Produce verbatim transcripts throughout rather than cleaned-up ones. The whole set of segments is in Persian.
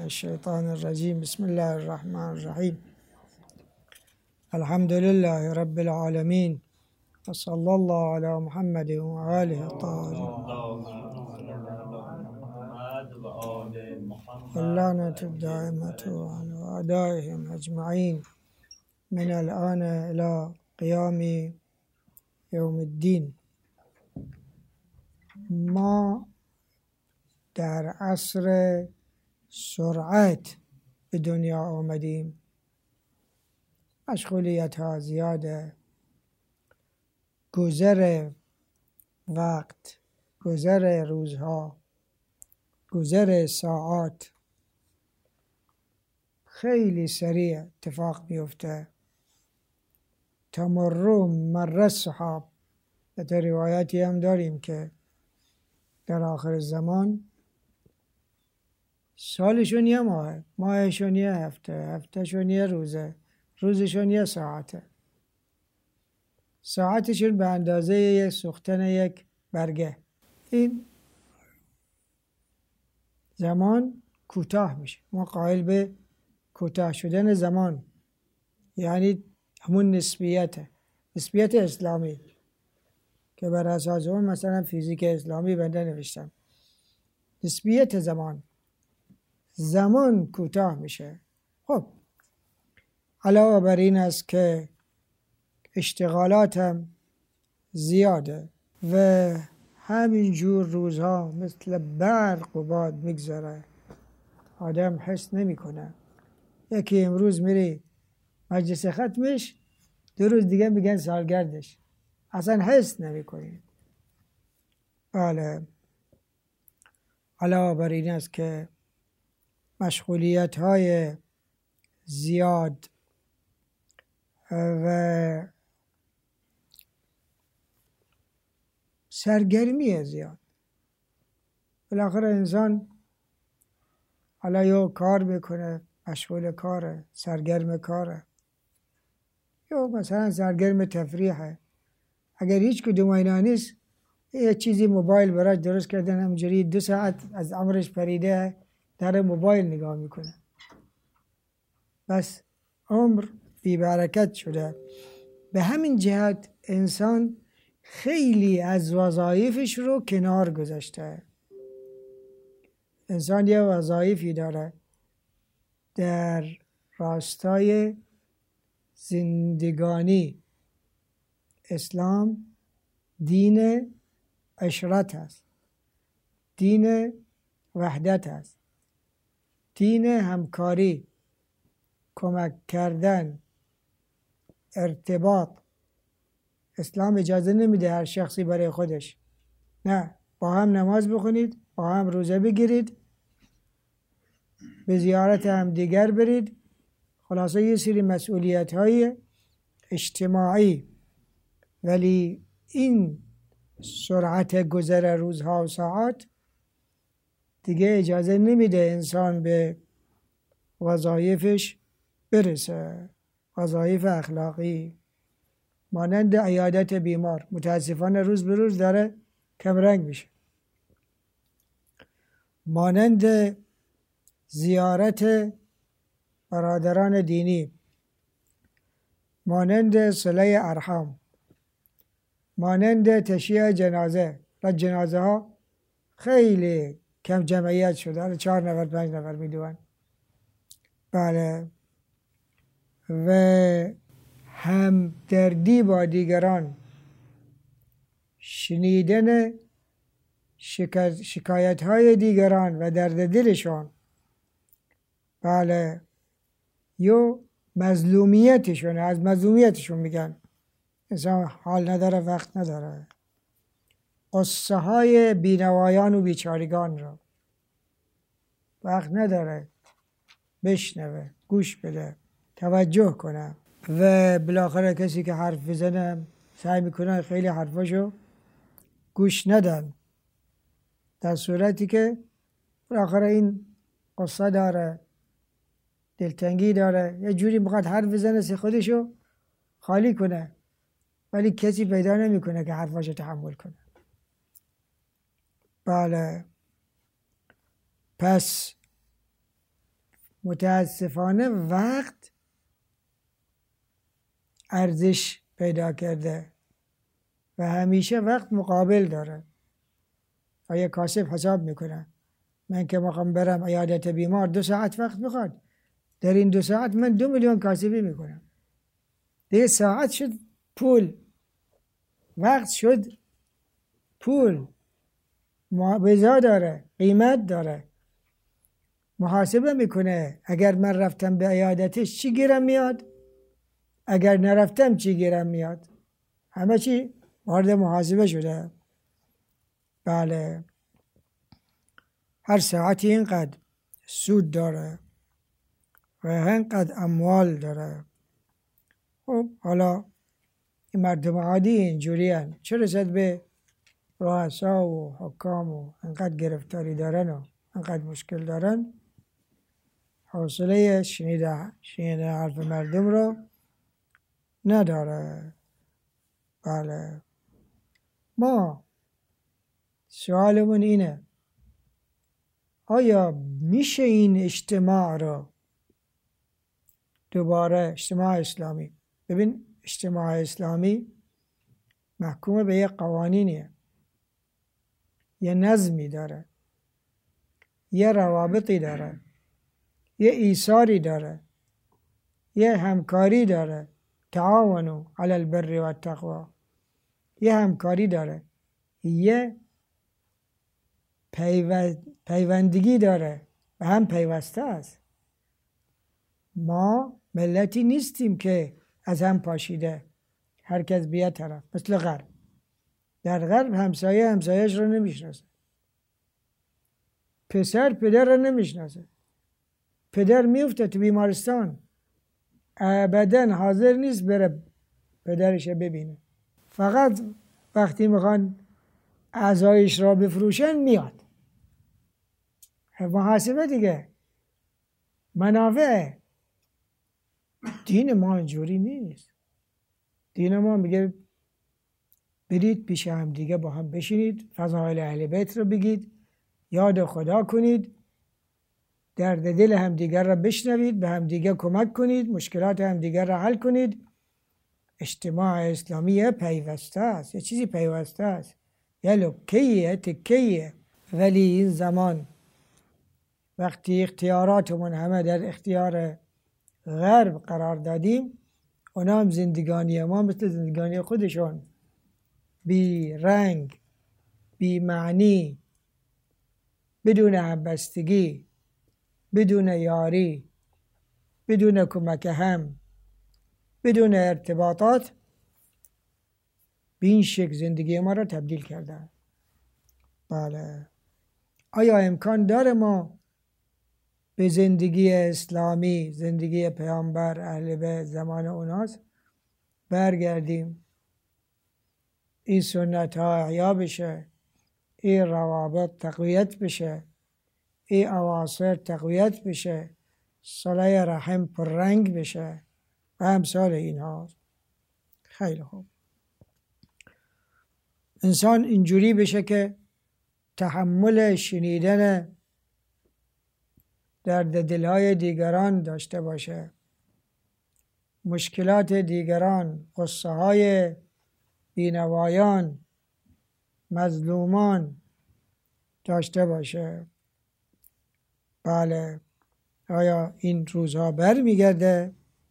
الشيطان الرجيم. بسم الله الرحمن الرحيم. الحمد لله رب العالمين، وصلى الله على محمد وآله الطاهرين، واللعنة الدائمة على أعدائهم أجمعين من الآن إلى قيام يوم الدين. ما در عصر سرعت به دنیا آمدیم. مشغولیت ها زیاده، گذر وقت، گذر روزها، گذر ساعات خیلی سریع اتفاق میفته. تمر مر السحاب. به روایتی هم داریم که در آخر زمان سالشون یه ماه، ماهشون یه هفته، هفتهشون یه روزه، روزشون یه ساعته، ساعتشون به اندازه یک سوختن یک برگه. این زمان کوتاه میشه. ما قائل به کوتاه شدن زمان، یعنی همون نسبیته، نسبیت اسلامی که بر اساس اون مثلا فیزیک اسلامی بنده نوشتم. نسبیت زمان، زمان کوتاه میشه. خب علاوه بر این است که اشتغالات هم زیاده و همینجور روزها مثل برق و باد میگذره، آدم حس نمیکنه. یکی امروز میری مجلس ختمش، دو روز دیگه میگن سالگردش، اصلا حس نمیکنی. بله، علاوه بر این است که مشغولیت های زیاد و سرگرمی زیاد. بالاخره انسان حالا یا کار میکنه، مشغول کاره، سرگرم کاره، یا مثلا سرگرم تفریحه. اگر هیچ کدوم اینا نیست، یه چیزی موبایل براش درست کردن، همجوری دو ساعت از عمرش پریده در موبایل نگاه میکنه، بس عمر بی برکت شده. به همین جهت انسان خیلی از وظایفش رو کنار گذاشته. انسان یه وظایفی داره در راستای زندگانی. اسلام دین عشرت است، دین وحدت است، دین همکاری، کمک کردن، ارتباط. اسلام اجازه نمیده هر شخصی برای خودش. نه، با هم نماز بخونید، با هم روزه بگیرید، به زیارت هم دیگر برید. خلاصه یه سری مسئولیت های اجتماعی. ولی این سرعت گذر روزها و ساعات دیگه اجازه نمیده انسان به وظایفش برسه. وظایف اخلاقی مانند عیادت بیمار متاسفانه روز به روز داره کمرنگ میشه. مانند زیارت برادران دینی، مانند صله ارحام، مانند تشییع جنازه. و جنازه ها خیلی کم جمعیت شده، چهار نفر پنج نفر میدونن. بله، و همدردی با دیگران، شنیدن شکایت های دیگران و درد دلشان، بله، یا مظلومیتشون، از مظلومیتشون میگن. انسان حال نداره، وقت نداره قصه های بینوایان و بیچارگان را وقت نداره بشنوه، گوش بده، توجه کنه. و بالاخره کسی که حرف بزنه سعی میکنه خیلی حرفاشو گوش ندن، در صورتی که بالاخره این قصه داره، دلتنگی داره، یه جوری میخواد حرف بزنه سی خودشو خالی کنه، ولی کسی پیدا نمیکنه که حرفاشو تحمل کنه. بله، پس متاسفانه وقت ارزش پیدا کرده و همیشه وقت مقابل داره. آیا کاسب حساب میکنه من که میخوام برم عیادت بیمار دو ساعت وقت بخواد، در این دو ساعت من دو میلیون کاسبی میکنم. دیگه ساعت شد پول، وقت شد پول، وزا داره، قیمت داره. محاسبه میکنه اگر من رفتم به عیادتش چی گیرم میاد، اگر نرفتم چی گیرم میاد. همه چی وارد محاسبه شده. بله، هر ساعتی اینقدر سود داره و اینقدر اموال داره. خب حالا این مردم عادی اینجوری هن، چه رسد به رؤسا و حکام و اینقدر گرفتاری دارن و اینقدر مشکل دارن، حوصله شنیده شنیده حرف مردم رو نداره. بله، ما سوالمون اینه آیا میشه این اجتماع رو دوباره، اجتماع اسلامی، ببین اجتماع اسلامی محکوم به یه قوانینیه، یه نظمی داره، یه روابطی داره، یه ایثاری داره، یه همکاری داره، تعاونو علی البر و التقوی، یه همکاری داره، یه پیوندگی داره و هم پیوسته است. ما ملتی نیستیم که از هم پاشیده هر کس بیاد طرف، مثل غرب. در غرب همسایه همسایهش رو نمیشناسه، پسر پدر رو نمیشناسه، پدر میفته تو بیمارستان ابدا حاضر نیست بره پدرش ببینه، فقط وقتی میخوان اعضایش را بفروشن میاد. محاسبه دیگه، منافع. دین ما اینجوری نیست. دین ما میگه برید پیش هم دیگه با هم بشینید، فضائل اهل بیت رو بگید، یاد خدا کنید، درد دل همدیگر را بشنوید، به همدیگر کمک کنید، مشکلات همدیگر را حل کنید. اجتماع اسلامی پیوسته است، یه چیزی پیوسته است، یه لکیه تکیه. ولی این زمان وقتی اختیاراتمون همه در اختیار غرب قرار دادیم، اونا هم زندگانی ما مثل زندگانی خودشون بی رنگ، بی معنی، بدون همبستگی، بدون یاری، بدون کمک هم، بدون ارتباطات، به این شکل زندگی ما را تبدیل کردن. بله، آیا امکان داره ما به زندگی اسلامی، زندگی پیامبر اهل بیت زمان اوناست برگردیم، این سنت ها احیا بشه، این روابط تقویت بشه، این اواصر تقویت بشه، صله رحم پررنگ بشه و امثال این ها. خیلی خوب، انسان اینجوری بشه که تحمل شنیدن درد دلهای دیگران داشته باشه، مشکلات دیگران، قصه های بینوایان، مظلومان داشته باشه. بله، آیا این روزها بر میگرده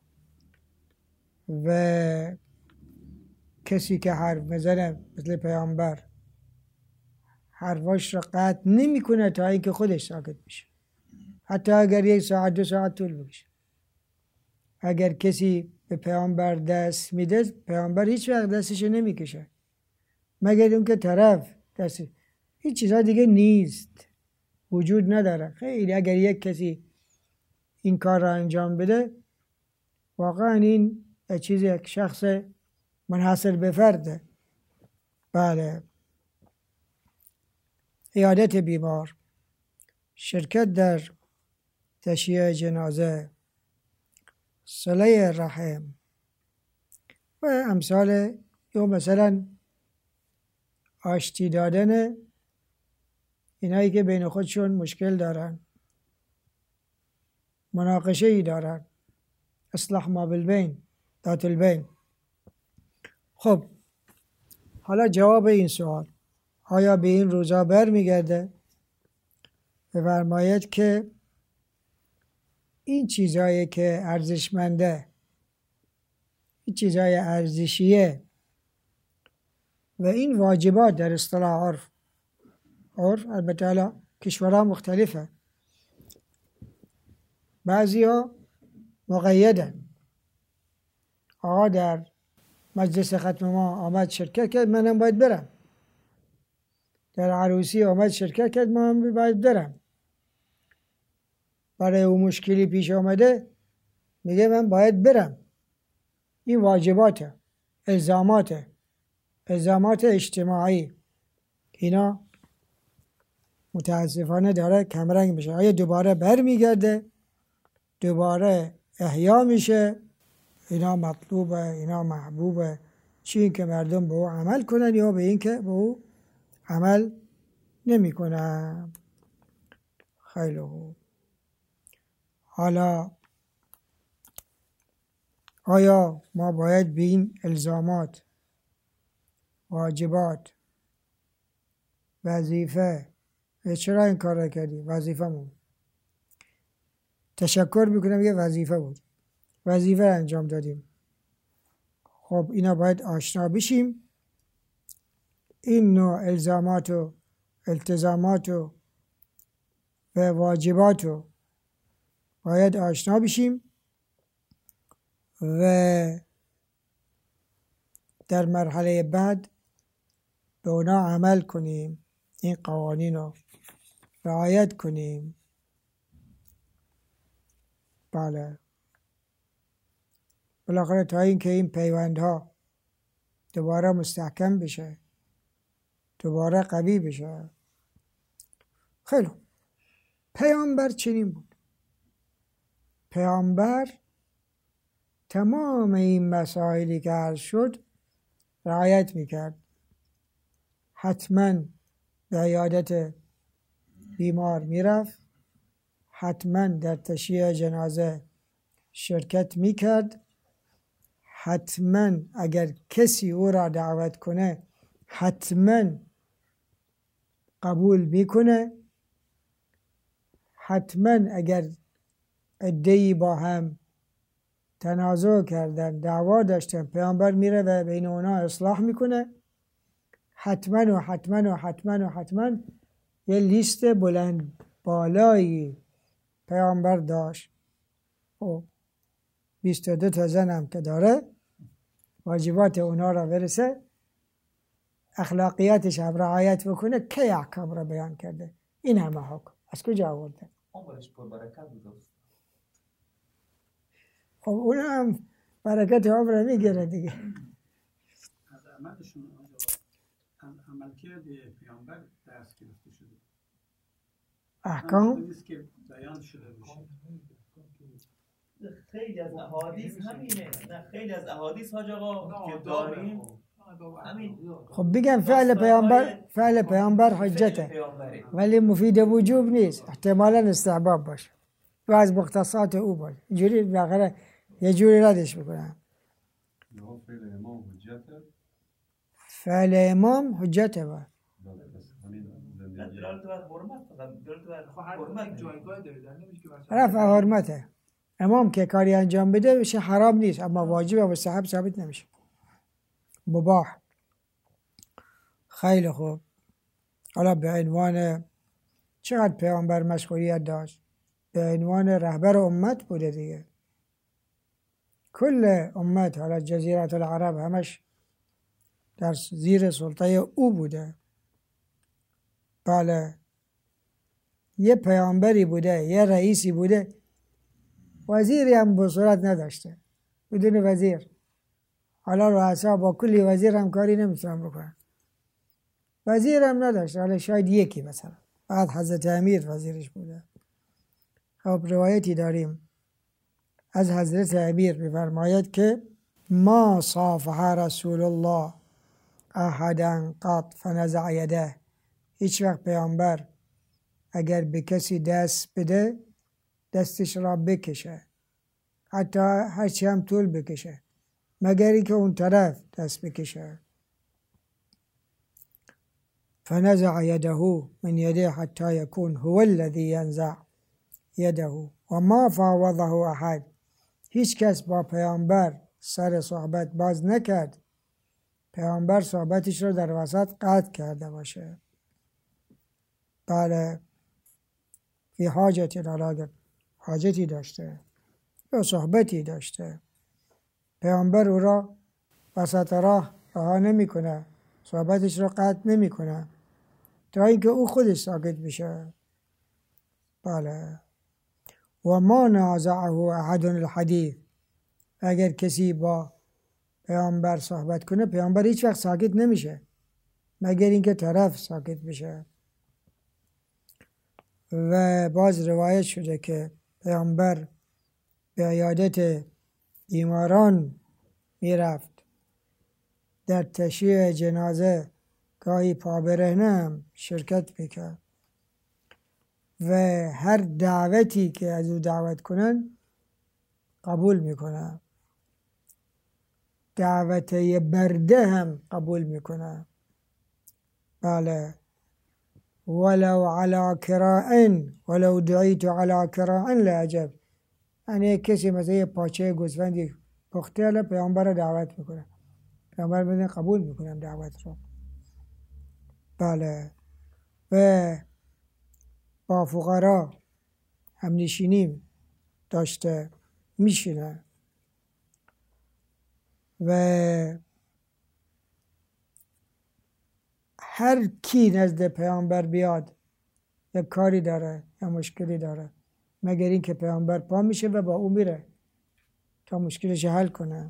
و کسی که حرف میزنه مثل پیامبر حرفاش را قطع نمی کنه تا اینکه خودش ساکت بشه، حتی اگر یک ساعت دو ساعت طول بکشه. اگر کسی به پیامبر دست میده، پیامبر هیچ وقت دستش نمیکشه مگر اون که طرف دست، هیچ چیزا دیگه نیست، وجود نداره. خیلی اگر یک کسی این کار را انجام بده، واقعا این چیز یک شخص منحصر به فرده. بله، عیادت بیمار، شرکت در تشییع جنازه، صله رحم و امثال، یا مثلا آشتی دادن اینایی که بین خودشون مشکل دارن، مناقشه ای دارن، اصلاح ما بالبین، ذات البین. خب حالا جواب این سوال، آیا به این روزا بر میگرده؟ بفرماید که این چیزهایی که ارزشمنده، این چیزهای ارزشیه و این واجبات در اصطلاح عرف، عرف البته حالا کشورها مختلفه، بعضی ها مقیدن، آقا در مجلس ختم ما آمد شرکت کرد منم باید برم، در عروسی آمد شرکت کرد من باید برم، برای او مشکلی پیش آمده میگه من باید برم. این واجباته، الزاماته، الزامات اجتماعی، اینا متاسفانه داره کمرنگ میشه. آیا دوباره بر میگرده؟ دوباره احیا میشه؟ اینا مطلوبه، اینا محبوبه، چی این که مردم به او عمل کنن یا به این که به او عمل نمی کنن. خیلی خوب. حالا آیا ما باید به این الزامات، واجبات، وظیفه، چرا این کار را کردی؟ وظیفه مون. تشکر میکنم یه وظیفه بود، وظیفه انجام دادیم. خب اینا باید آشنا بشیم، این نوع الزامات و التزامات و واجبات رو باید آشنا بشیم و در مرحله بعد به اونا عمل کنیم، این قوانین رو رعایت کنیم. بله، بالاخره تا اینکه این پیوندها دوباره مستحکم بشه، دوباره قوی بشه. خیلی پیامبر چنین بود. پیامبر تمام این مسائلی که عرض شد رعایت میکرد. حتما به عیادت بیمار میرفت، حتما در تشییع جنازه شرکت میکرد، حتما اگر کسی او را دعوت کنه حتما قبول میکنه، حتما اگر عده‌ای با هم تنازع کردن، دعوا داشتن، پیامبر میره و بین اونا اصلاح میکنه. حتما و حتما و حتما و حتما یه لیست بلند بالایی پیامبر داشت. و بیست و دو تا زن هم که داره، واجبات اونا را برسه، اخلاقیاتش هم رعایت بکنه. که احکام را بیان کرده؟ این همه حکم از کجا آورده؟ عمرش پر برکت بود. خب اون هم برکت عمر میگیره دیگه. از عملشون عملکرد پیامبر درس گرفته شده، احکام نیست که بیان شده باشه. خیلی از احادیث همینه، نه خیلی از احادیث حاج آقا که داریم همین. خب بگم فعل پیامبر، فعل پیامبر حجته ولی مفید وجوب نیست، احتمالا استحباب باشه و از مختصات او باشه. اینجوری بالاخره یه جوری ردش بکنم. فعل امام حجته، فعل امام حجته با دلالت بر حرمت، دلالت بر حرمت جایگاه داره، نمیشه که رفع حرمته. امام که کاری انجام بده بشه حرام نیست، اما واجب و مستحب ثابت نمیشه، مباح. خیلی خوب. حالا به عنوان چقدر پیامبر مشغولیت داشت؟ به عنوان رهبر امت بوده دیگه. کل امت، حالا جزیره العرب، همش در زیر سلطه او بوده. بله، یه پیامبری بوده، یه رئیسی بوده، وزیری هم به صورت نداشته، بدون وزیر. حالا رؤسا با کلی وزیر هم کاری نمیتونن بکنن، وزیر هم نداشته، حالا شاید یکی مثلا بعد حضرت امیر وزیرش بوده. خب روایتی داریم از حضرت امیر می‌فرماید که ما صافح رسول الله احدا قط فنزع یده. هیچ وقت پیامبر اگر به کسی دست بده، دستش را بکشه، حتی هرچی هم طول بکشه، مگر اینکه اون طرف دست بکشه. فنزع يده من يده حتى يكون هو الذي ينزع يده و ما فاوضه احد. هیچ کس با پیامبر سر صحبت باز نکرد، پیامبر صحبتش رو در وسط قطع کرده باشه. بله، فی حاجتی، اگر حاجتی داشته یا صحبتی داشته، پیامبر او را وسط راه رها نمی کنه، صحبتش رو قطع نمی کنه تا اینکه او خودش ساکت بشه. بله. و ما نازعه احد الحدیث. اگر کسی با پیامبر صحبت کنه، پیامبر هیچ وقت ساکت نمیشه مگر اینکه طرف ساکت بشه. و باز روایت شده که پیامبر به عیادت بیماران میرفت، در تشییع جنازه گاهی پابرهنه هم شرکت میکرد و هر دعوتی که از او دعوت کنن قبول میکنه، دعوت برده هم قبول میکنه. بله. ولو على کراع ولو دعیت على کراع لعجب. یعنی کسی مثلا یه پاچه گوسفندی پخته الان پیامبر رو دعوت میکنه، پیامبر میگه قبول میکنم دعوت رو. بله. و با فقرا هم نشینی داشته، میشینه و هر کی نزد پیامبر بیاد یک کاری داره یا مشکلی داره، مگر این که پیامبر پا میشه و با او میره تا مشکلش حل کنه.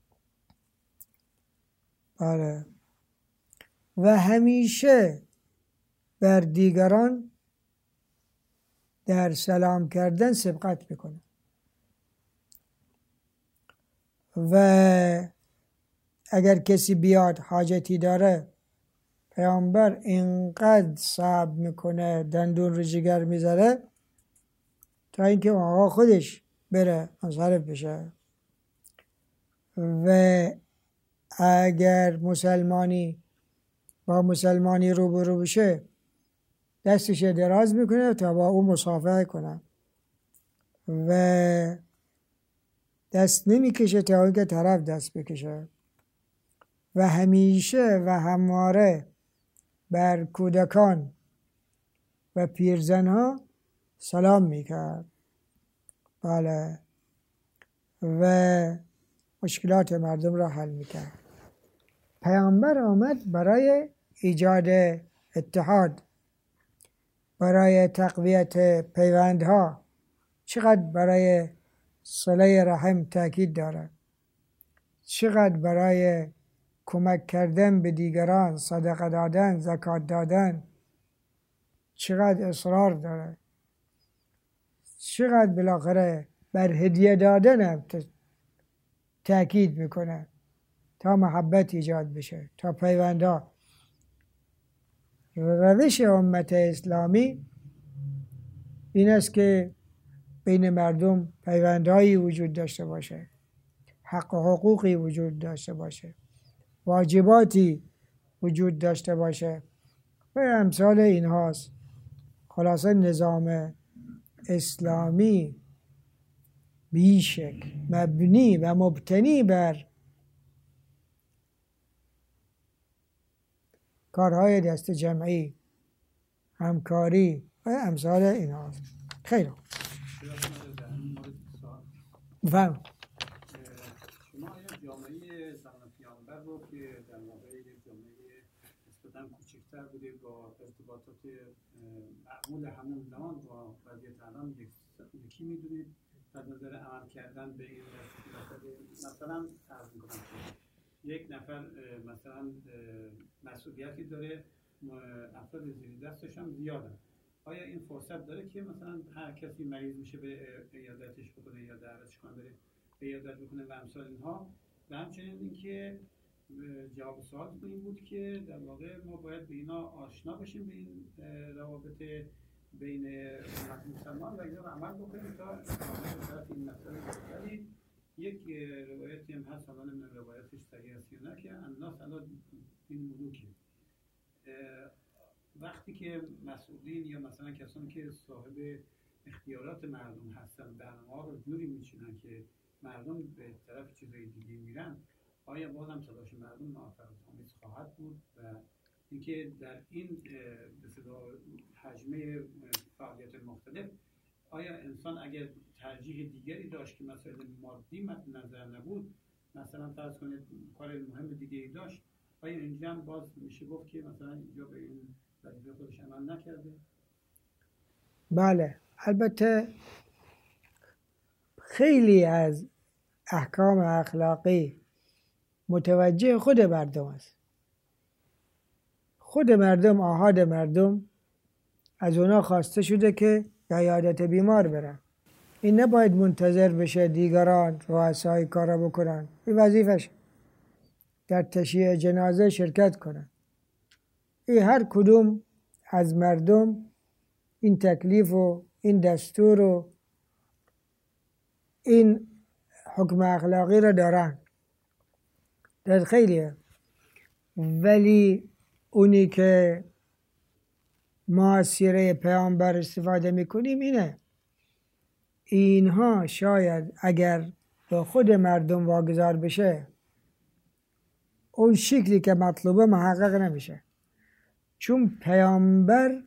بله. و همیشه بر دیگران در سلام کردن سبقت میکنه و اگر کسی بیاد حاجتی داره، پیامبر اینقدر صبر میکنه، دندون رو جگر میذاره تا اینکه آقا خودش بره منصرف بشه. و اگر مسلمانی با مسلمانی روبرو بشه، دستش دراز میکنه تا با او مصافحه کنه و دست نمیکشه تا اینکه طرف دست بکشه. و همیشه و همواره بر کودکان و پیرزنها سلام میکرد. بله. و مشکلات مردم را حل میکرد. پیامبر آمد برای ایجاد اتحاد، برای تقویت پیوندها. چقدر برای صله رحم تاکید داره، چقدر برای کمک کردن به دیگران، صدقه دادن، زکات دادن، چقدر اصرار داره، چقدر بالاخره بر هدیه دادن هم تاکید میکنه تا محبت ایجاد بشه، تا پیوندها. روش امت اسلامی این است که بین مردم پیوندهایی وجود داشته باشه، حق و حقوقی وجود داشته باشه، واجباتی وجود داشته باشه و امثال این هاست. خلاصه نظام اسلامی بیشک مبنی و مبتنی بر کارهای دست جمعی، همکاری و امثال این هاست. خیلی بفهم. شما آیا جامعه زمان پیامبر رو که در واقع یک جامعه نسبتاً کوچکتر بوده با ارتباطات معمول همون زمان با وضعیت الان یکی میدونید در نظر عمل کردن به این مثلا فرض میکنم که یک نفر مثلا مسئولیتی داره، افراد زیر دستش هم زیادن، آیا این فرصت داره که مثلا هر کسی مریض میشه به عیادتش بکنه یا دعوتش کنه بره عیادت بکنه و امثال اینها؟ و همچنین اینکه جواب سوال این بود که در واقع ما باید به اینا آشنا بشیم، به این روابط بین امت مسلمان و اینا رو عمل بکنیم تا طرف این مسئله بود. ولی یک روایتی هم هست، حالا نمیدونم روایتش صحیح است یا نه، که الناس علی دین ملوکه، وقتی که مسئولین یا مثلا کسانی که صاحب اختیارات مردم هستن برنامه‌ها رو جوری میچینن که مردم به طرف چیزای دیگه میرن، آیا بازم تلاش مردم موفقیت‌آمیز خواهد بود؟ و اینکه در این به اصطلاح حجمه فعالیت مختلف آیا انسان اگر ترجیح دیگری داشت که مسائل مادی مد نظر نبود، مثلا فرض کنید کار مهم دیگه ای داشت، آیا اینجا هم باز میشه گفت که مثلا اینجا به این وظیفه خودش عمل نکرده؟ بله، البته خیلی از احکام اخلاقی متوجه خود مردم است. خود مردم، آحاد مردم از اونا خواسته شده که به عیادت بیمار برن. این نباید منتظر بشه دیگران رؤسای کارا بکنن. این وظیفش در تشییع جنازه شرکت کنن. این هر کدوم از مردم این تکلیف و این دستور و این حکم اخلاقی را دارن. در خیلیه. ولی اونی که ما از سیره پیامبر استفاده میکنیم اینه، اینها شاید اگر به خود مردم واگذار بشه اون شکلی که مطلوبه محقق نمیشه، چون پیامبر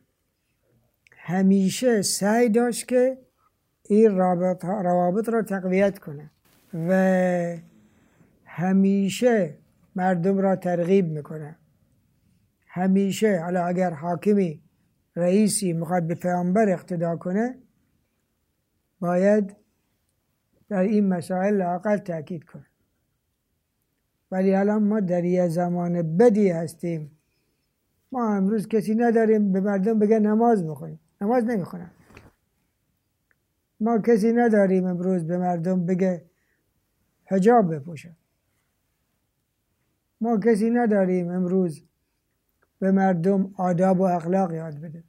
همیشه سعی داشت که این رابط روابط را تقویت کنه و همیشه مردم را ترغیب میکنه. همیشه حالا اگر حاکمی رئیسی میخواد به پیامبر اقتدا کنه باید در این مسائل لااقل تاکید کنه. ولی الان ما در یه زمان بدی هستیم. ما امروز کسی نداریم به مردم بگه نماز بخونیم، نماز نمیخونن. ما کسی نداریم امروز به مردم بگه حجاب بپوشن. ما کسی نداریم امروز به مردم آداب و اخلاق یاد بده.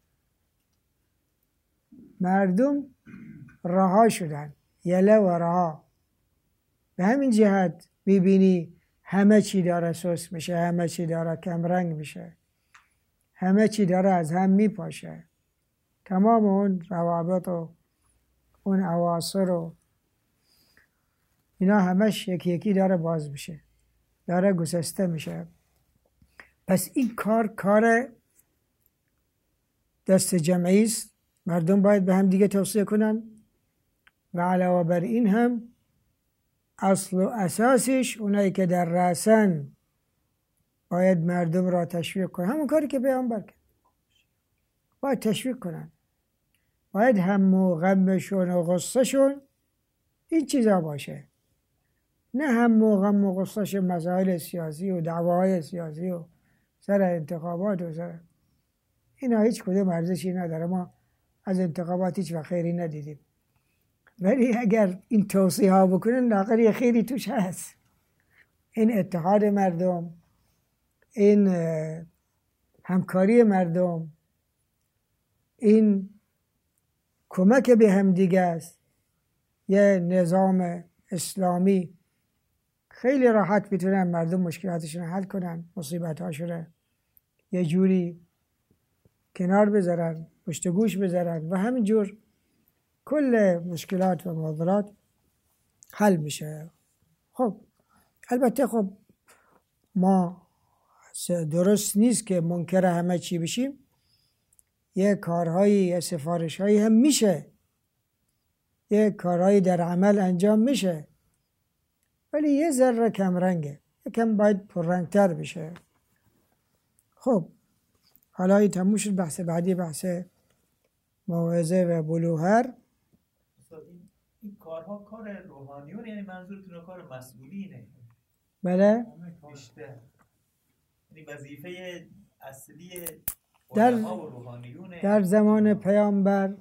مردم رها شدن، یله و رها. به همین جهت میبینی همه چی داره سوس میشه، همه چی داره کمرنگ میشه، همه چی داره از هم میپاشه. تمام اون روابط و اون اواصر و اینا همش یکی یکی داره باز میشه، داره گسسته میشه. پس این کار کار دست جمعی است. مردم باید به هم دیگه توصیه کنن و علاوه بر این هم اصل و اساسش اونایی که در رأسن باید مردم را تشویق کنن. همون کاری که پیامبر کرد، باید تشویق کنن. باید هم و غمشون و غصهشون این چیزا باشه، نه هم و غم و غصهش مسائل سیاسی و دعواهای سیاسی و سر انتخابات و سر اینا هیچ کدوم ارزشی نداره. ما از انتخابات هیچ وقت خیری ندیدیم. ولی اگر این توصیه ها بکنن لااقل یه خیری توش هست. این اتحاد مردم، این همکاری مردم، این کمک به هم دیگه است. یه نظام اسلامی خیلی راحت میتونن مردم مشکلاتشون حل کنن، مصیبت هاشون یه جوری کنار بذارن، پشت گوش بذارن و همینجور کل مشکلات و معضلات حل میشه. خب البته خب ما درست نیست که منکر همه چی بشیم. یه کارهایی، یه سفارشهایی هم میشه، یه کارهایی در عمل انجام میشه، ولی یه ذره کم رنگه، یکم باید پررنگتر بشه. خب حالا این تموم شد. بحث بعدی بحث موعظه و بلوهر. این, این کارها کار روحانیون، یعنی منظورتون کار مسئولینه؟ بله، بیشتر یعنی وظیفه اصلی در علما و روحانیونه. در زمان پیامبر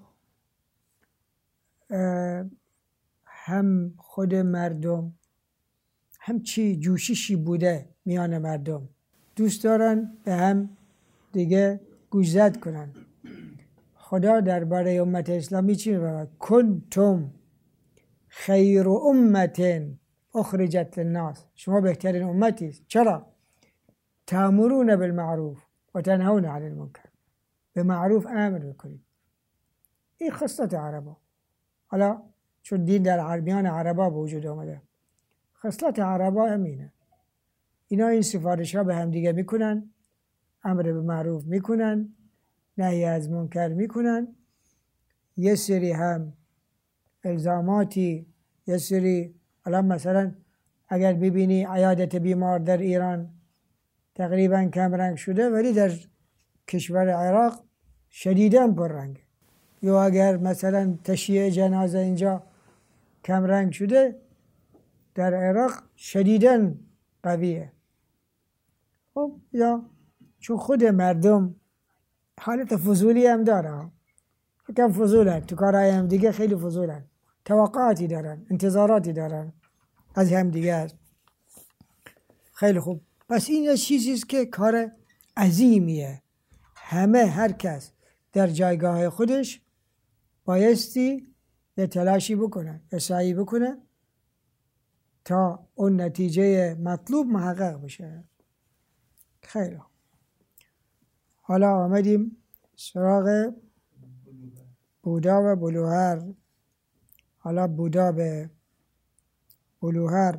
هم خود مردم هم چی جوششی بوده میان مردم، دوست دارن به هم دیگه گوشزد کنن. خدا درباره امت اسلامی چی میگه؟ کنتم خیر امت اخرجت للناس، شما بهترین امتی است. چرا؟ تأمرون بالمعروف و تنهون عن المنکر، به معروف امر میکنید. این خصلت عربا. حالا چون دین در عربیان عربا به وجود آمده، خصلت عربا همینه. اینا این سفارش ها به هم دیگه میکنن، امر به معروف میکنن، نهی از منکر میکنن. یه سری هم الزاماتی، یه سری، الان مثلا اگر ببینی عیادت بیمار در ایران تقریبا کم رنگ شده، ولی در کشور عراق شدیداً پررنگه. یا اگر مثلا تشییع جنازه اینجا کم رنگ شده، در عراق شدیداً قویه. خب یا چون خود مردم حالت فضولی هم داره، کم فضولن تو کارهای هم دیگه، خیلی فضولن، توقعاتی دارن، انتظاراتی دارن از هم دیگه. خیلی خوب. پس این چیزی است که کار عظیمیه. همه، هر کس در جایگاه خودش بایستی یه تلاشی بکنه، یه سعی بکنه تا اون نتیجه مطلوب محقق بشه. خیلی خوب. حالا آمدیم سراغ بودا و بلوهر. حالا بودا به بلوهر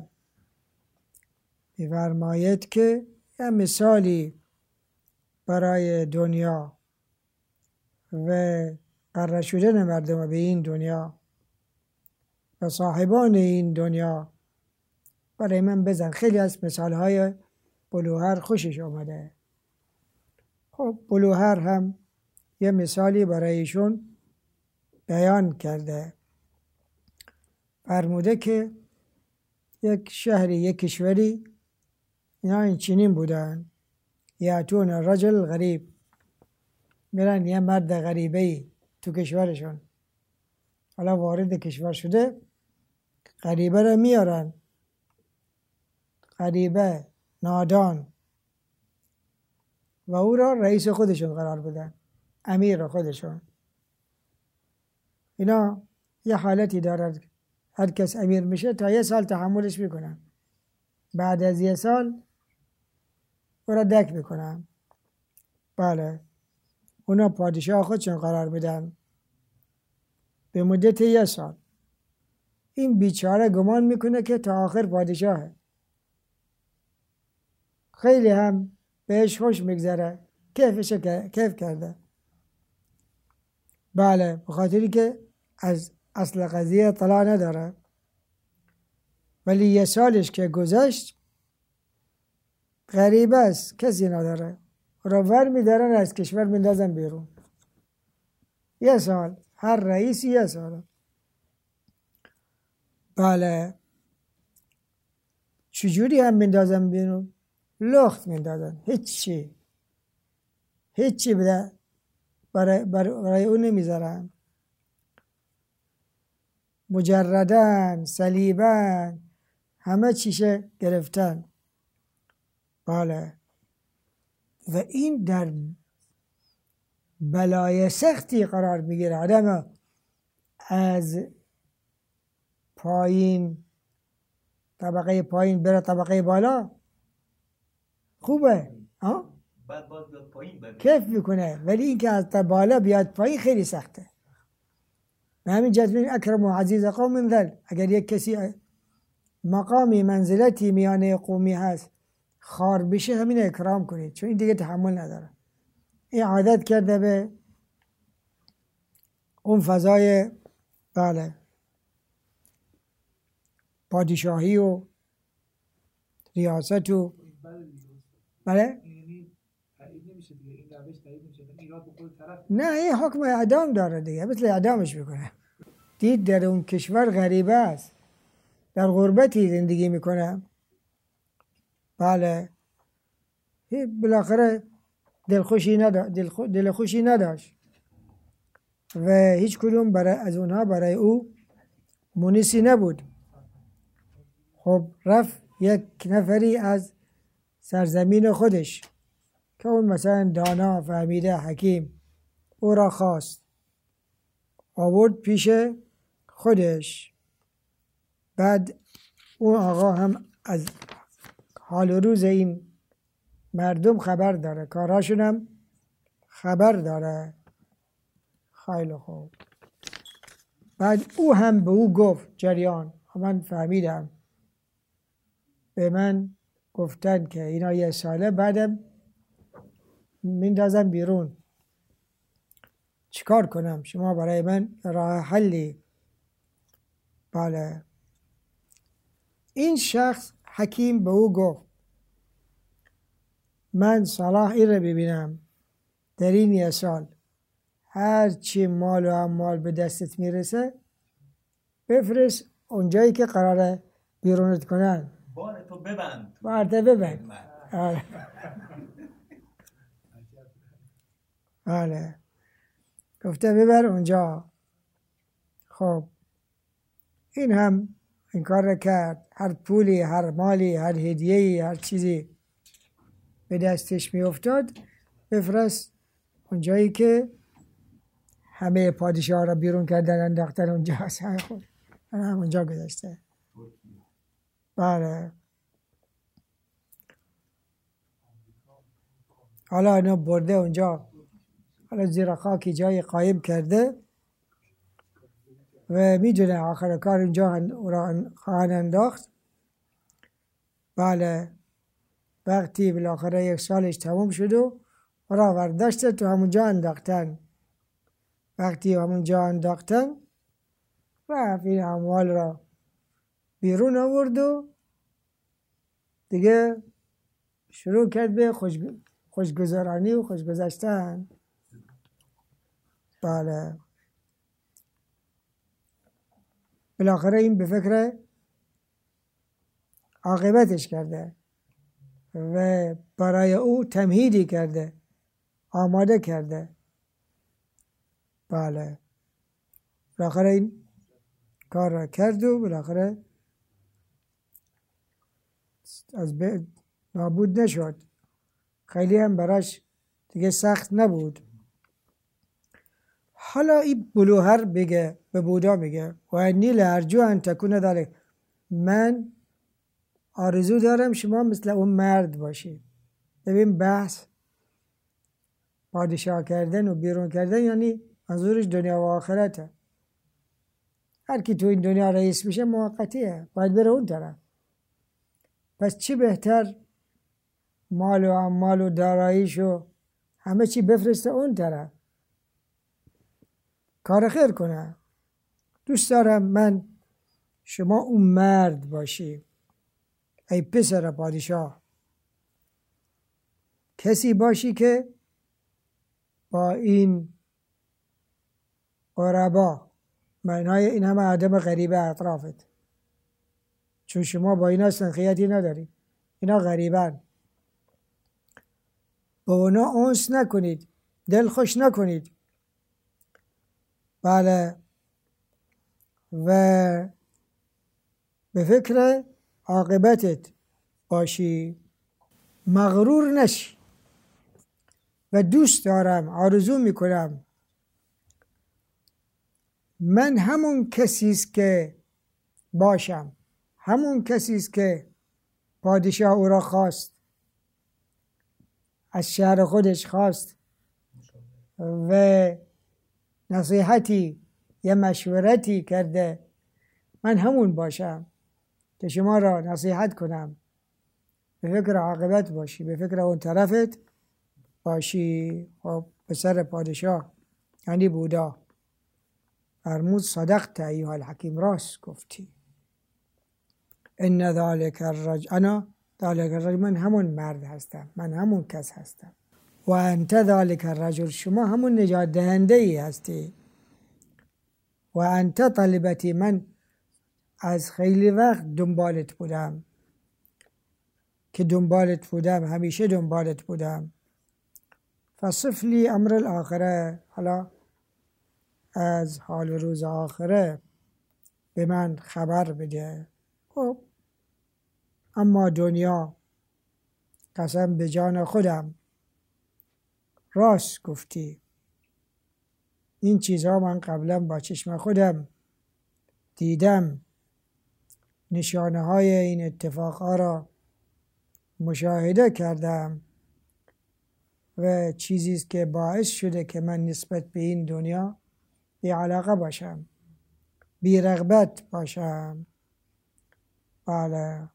می‌فرماید که یه مثالی برای دنیا و قرار شدن مردم به این دنیا و صاحبان این دنیا برای من بزن. خیلی از مثالهای بلوهر خوشش آمده. خب بلوهر هم یه مثالی برایشون بیان کرده. فرموده که یک شهری، یک کشوری، اینا این چنین بودن، یاتون رجل غریب، میرن یه مرد غریبه‌ای تو کشورشون، حالا وارد کشور شده، غریبه رو میارن، غریبه نادان، و او را رئیس خودشون قرار بدن، امیر خودشون. اینا یه حالتی دارد، هر کس امیر میشه تا یه سال تحملش میکنن، بعد از یه سال او را دک میکنن. بله، اونا پادشاه خودشون قرار بدن به مدت یه سال. این بیچاره گمان میکنه که تا آخر پادشاهه، خیلی هم بهش خوش میگذره، کیفش کیف کرده. بله، بخاطری که از اصل قضیه اطلاع نداره. ولی یه سالش که گذشت، غریب است، کسی نداره، را ور میدارن از کشور میندازن بیرون. یه سال، هر رئیسی یه سال. بله، چجوری هم میندازن بیرون؟ لخت میندازن، هیچی هیچی بده برای, برای اون نمیذارن. مجردن، صلیبن، همه چیشه گرفتن. بله، و این در بلای سختی قرار میگیره. آدم از پایین، طبقه پایین بره طبقه بالا خوبه، ها؟ بعد باز بیاد پایین بره کیف میکنه. ولی این که از بالا بیاد پایین خیلی سخته. به همین جهت اکرم و عزیز قوم ذل، اگر یک کسی مقامی منزلتی میانه قومی هست خار بشه، همین اکرام کنید، چون این دیگه تحمل نداره. این عادت کرده به اون فضای بله پادشاهی و ریاست و بله نه، این حکم اعدام داره دیگه، مثل اعدامش میکنه. دید در اون کشور غریبه است، در غربتی زندگی میکنه. بله، بالاخره دلخوشی نداشت، دلخوشی نداشت و هیچ کدوم برای از اونها برای او منیسی نبود. خب رفت یک نفری از سرزمین خودش که اون مثلا دانا، فهمیده، حکیم، او را خواست آورد پیش خودش. بعد اون آقا هم از حال و روز این مردم خبر داره، کاراشون هم خبر داره. خیلی خوب. بعد او هم به او گفت جریان، من فهمیدم، به من گفتن که اینا یه ساله بعدم میندازم بیرون، چیکار کنم؟ شما برای من راه حلی. بله. این شخص حکیم به او گفت من صلاح این رو ببینم در این یه سال هر چی مال و اموال به دستت میرسه بفرست اونجایی که قراره بیرونت کنن. بار تو ببند. بارت ببند. آره. آره. گفته ببر اونجا. خب این هم این کار رو کرد. هر پولی، هر مالی، هر هدیه‌ای، هر چیزی به دستش می افتاد بفرست اونجایی که همه پادشاه را بیرون کردن انداختن اونجا هست. خود هم اونجا گذاشته. بله. حالا اینا برده اونجا، حالا زیر خاکی جای قایم کرده و میدونه آخر کار اونجا را خواهند انداخت. بله. وقتی بالاخره یک سالش تموم شد و را برداشته تو همونجا انداختن. وقتی همونجا انداختن رفت این اموال را بیرون آورد و دیگه شروع کرد به خوش خوشگذرانی و خوشگذشتن. بله. بالاخره این به فکر عاقبتش کرده و برای او تمهیدی کرده، آماده کرده. بله. بالاخره این کار را کرد و بالاخره از بین نابود نشد. خیلی هم براش دیگه سخت نبود. حالا این بلوهر بگه به بودا میگه و انی لارجو ان تکون ذلک، من آرزو دارم شما مثل اون مرد باشی. ببین بحث پادشاه کردن و بیرون کردن یعنی منظورش دنیا و آخرته. هر کی تو این دنیا رئیس میشه موقتیه، باید بره اون طرف. پس چی بهتر مال و اموال و داراییش و همه چی بفرسته اون طرف، کار خیر کنه. دوست دارم من شما اون مرد باشی ای پسر پادشاه، کسی باشی که با این غربا، معنای این همه آدم غریبه اطرافت، چون شما با اینا سنخیتی نداری، اینا غریبن، با اونا انس نکنید، دل خوش نکنید. بله. و به فکر عاقبتت باشی، مغرور نشی. و دوست دارم، آرزو میکنم من همون کسیست که باشم، همون کسیست که پادشاه او را خواست، از شهر خودش خواست و نصیحتی یا مشورتی کرده، من همون باشم که شما را نصیحت کنم، به فکر عاقبت باشی، به فکر اون طرفت باشی. خب پسر پادشاه یعنی بودا فرمود صدقت ایها الحکیم، راست گفتی. ان ذلک الرجل، انا ذلک الرجل، من همون مرد هستم، من همون کس هستم. و انت ذلک الرجل، شما همون نجات دهنده ای هستی. و انت طالبتی، من از خیلی وقت دنبالت بودم، که دنبالت بودم، همیشه دنبالت بودم. فصف لی امر الاخره، حالا از حال روز آخره به من خبر بده. خب اما دنیا، قسم به جان خودم راست گفتی، این چیزها من قبلا با چشم خودم دیدم، نشانه های این اتفاقها را مشاهده کردم و چیزی است که باعث شده که من نسبت به این دنیا بی علاقه باشم، بی رغبت باشم. بله،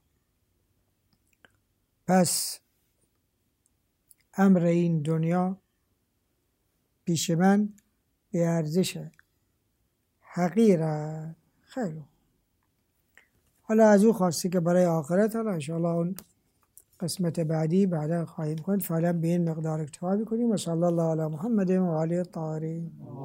پس امر این دنیا پیش من بی ارزشه، حقیره. خیلی حالا از او خواستی که برای آخرت، حالا انشاءالله اون قسمت بعدی بعدا خواهیم کند. فعلا به این مقدار اکتفا بکنیم و صلی الله علی محمد و آله الطاهرین.